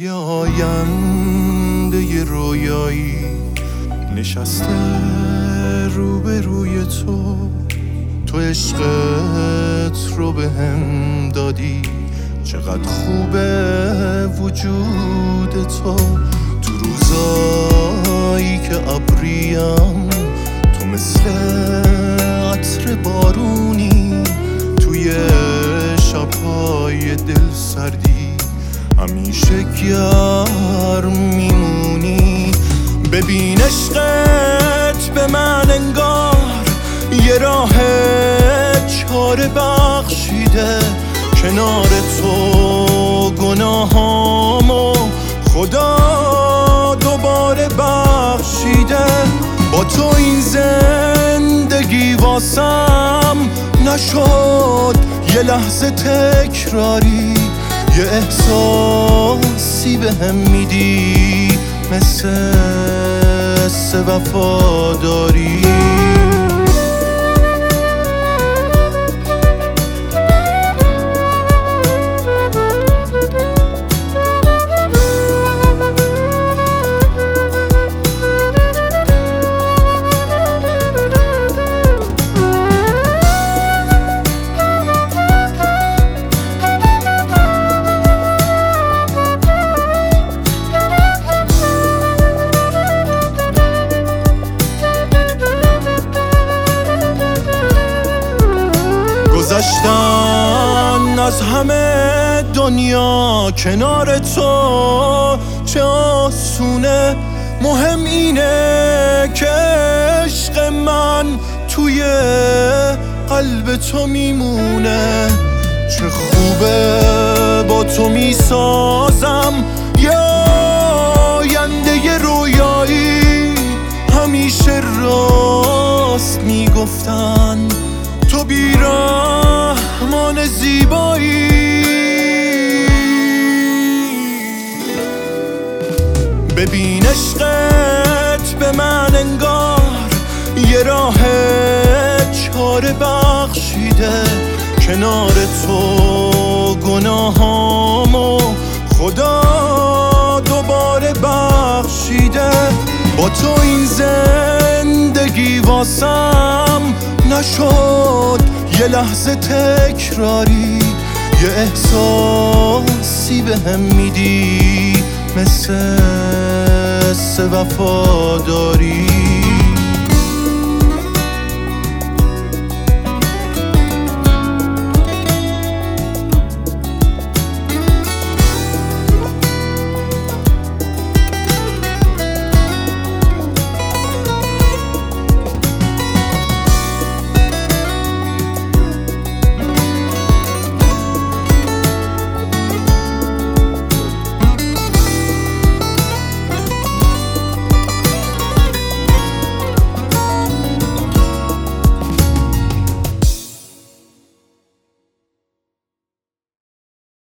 یه آینده یه رویایی نشسته روبروی تو عشقت رو به هم دادی، چقدر خوبه وجود تو روزایی که ابریم، تو مثل عطر بارونی توی شبهای دل سردی، همیشه گرم میمونی. ببین عشقت به من انگار یه راه چاره بخشیده، کنار تو گناهامو خدا دوباره بخشیده. با تو این زندگی واسم نشد یه لحظه تکراری، یه احساسی به هم میدی مثل وفاداری. گذشتن از همه دنیا کنار تو چه آسونه، مهم اینه که عشق من توی قلب تو میمونه. چه خوبه با تو میسازم یه آینده ی رویایی، همیشه راست میگفتن تو بیرحمان زیبایی. ببین عشقت به من انگار یه راه چاره بخشیده، کنار تو گناهامو خدا دوباره بخشیده. با تو این زندگی واسم نشد یه لحظه تکراری، یه احساسی به هم میدی مثل وفاداری.